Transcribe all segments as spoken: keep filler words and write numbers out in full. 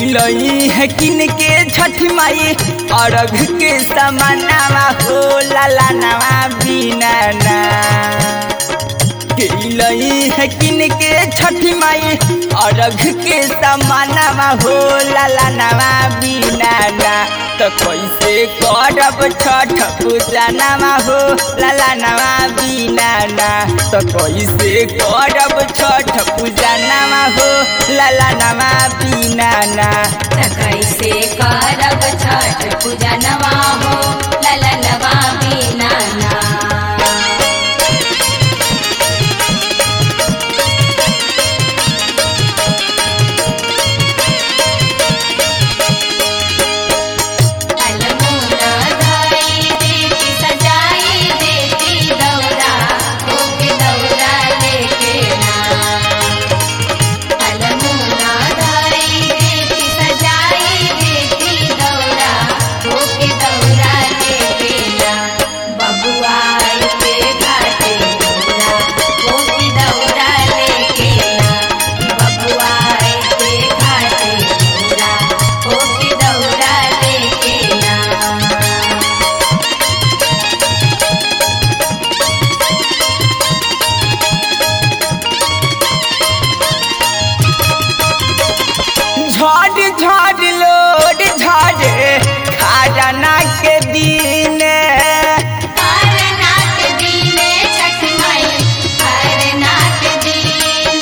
लई है किन के छठ माई अरघ के समानावा हो लाला नवा बिना ना लई है किन के छठ माई अरघ के समानावा हो लाला नवा बिना ना तो कैसे करब छठ पूजा नवा हो लाला नवा बिना ना तो कैसे करब छठ पूजा नवा हो लाला नवा बिना ना तो कैसे करब छठ पूजा नवा हो लाला नवा बिना ना। झड़ झड़ लोड झड़े खरना के दिन खरना के दिन छठ माई खरना के दिन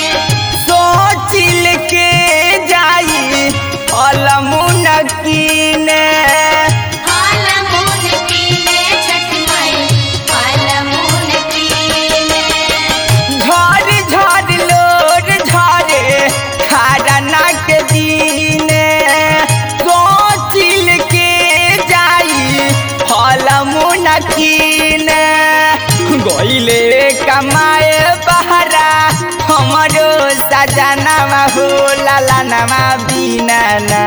सोचिल के जाई अलमुन कीन अलमुन कीने छठ माई अलमुन कीने झड़ झड़ लोड झड़े खरना के दिन सोचिल के जाई अलमुन कीन गइले कमाए बहरा हमरो सजनवा हो लाला नवा बिना ना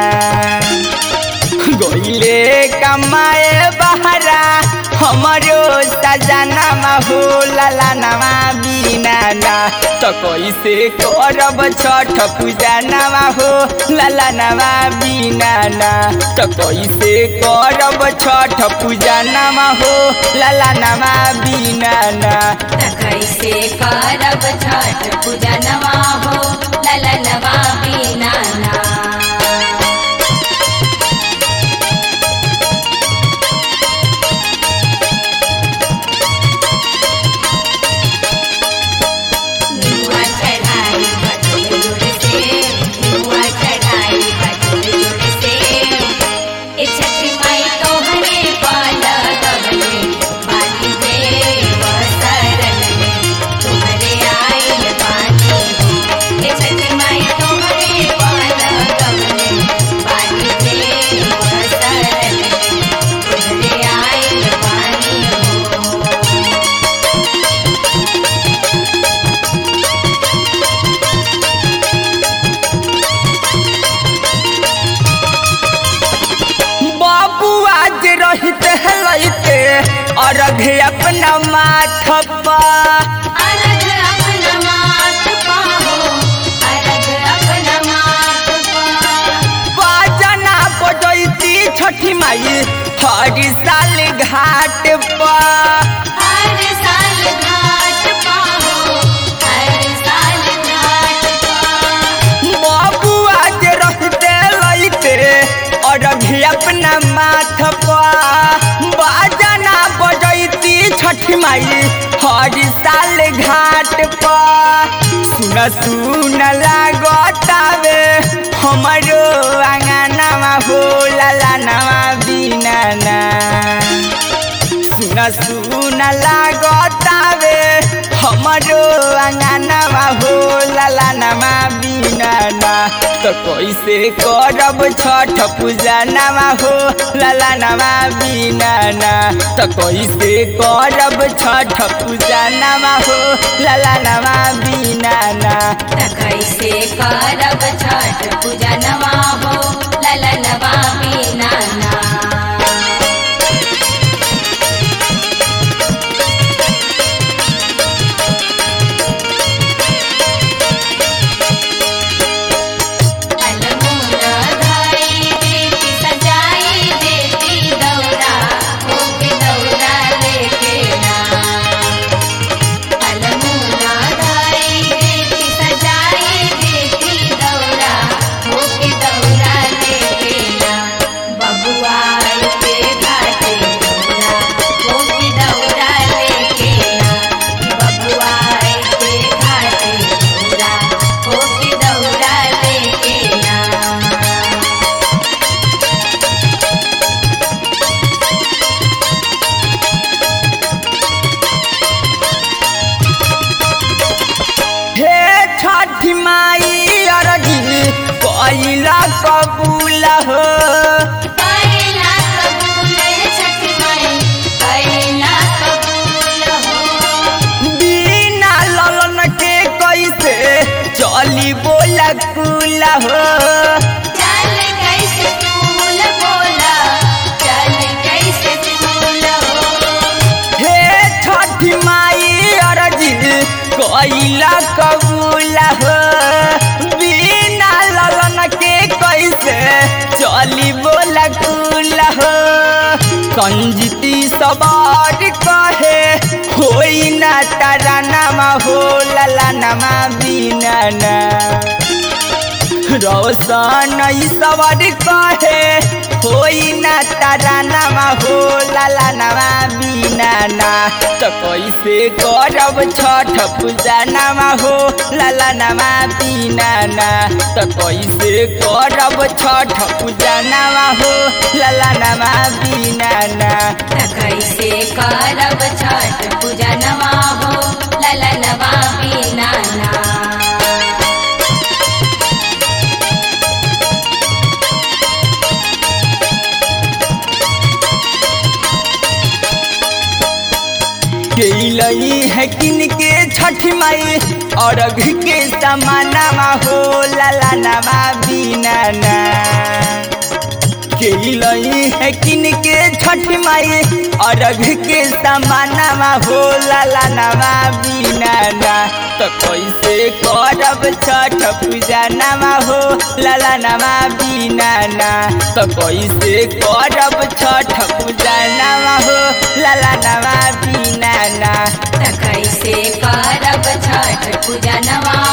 गइले कमाए बहरा हमरो सजनवा हो लाला नवा बिना ना तो कैसे करब छठ पूजा नवा हो लाला नवा बिना ना तो कैसे करब छठ पूजा नवा हो लाला नवा बिना ना तो कैसे करब छठ पूजा नवा हो लाला नवा बिना ना। निमुआ चढ़ाई बटुल जुड़ से निमुआ चढ़ाई बटुल जुड़ से ए छठ माई तोहरे पाला गबले बानी देव शरण में तुम्हारे आइल बानी हो ए छठ माई तोहरे पाला गबले बानी देव शरण में तुम्हारे आइल बानी हो। बाबू आज रहते लैते अरघ अपना माथ अलग अपना माथ पाहो अलग अपना माथ पा बाजना बजैती छठी माई हर साल घाट पर हर साल घाट पाहो हर साल घाट पा बाबू आज रहते लैते अरघ अपना माथ पर बाजना बजैती छठी माई हर साल घाट पर सुन सुन लागतावे हमरो आंगनवा हो लाला नवा बिना ना सुन सुन लागतावे हमरो आंगनवा हो लाला नवा बिना ना तो कैसे करब छठ पूजा नवा हो लाला नवा बिना ना तो कैसे करब छठ पूजा नवा हो लाला नवा बिना ना तो कैसे करब छठ पूजा नवा हो लाला नवा बिना ना। अलमुना छठी माई अरजी कैला कबूल हो कैला कबूल छठी माई कैला कबूल हो बिना ललन के कैसे चली बोला कुल हो चल कैसे फूल बोला चल कैसे फूल हो हे छठी माई अरजी कैला कबूल हो बिना ललन के कैसे चली बोला कुल हो संजीती सवार कहे होई ना तारा नामा हो लला नामा बिना ना रोशन सवार कहे होई ना तारा नामा हो लाला नामा बिना ना तो कैसे करब छठ पूजा नामा हो लाला नामा बिना ना तो कैसे करब छठ पूजा नामा हो लाला नामा बिना ना कैसे करब छठ पूजा नवा हो ललनवा बिना ना केलई है किनके छठ माई अरघ के समानामा हो लाला नामा बिना ना केलई है किनके छठ माई अरघ के समानामा हो लाला नामा बिना ना तो कैसे करब छठ पूजा नामा हो लाला नामा बिना ना तो कैसे करब छठ पूजा नामा हो लाला नामा बिना ना कैसे करब छठ पूजा नवा